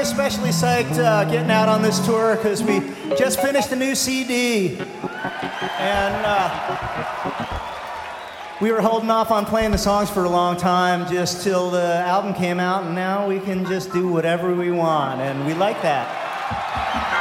especially psyched getting out on this tour because we just finished a new CD. And we were holding off on playing the songs for a long time just till the album came out, and now we can just do whatever we want, and we like that.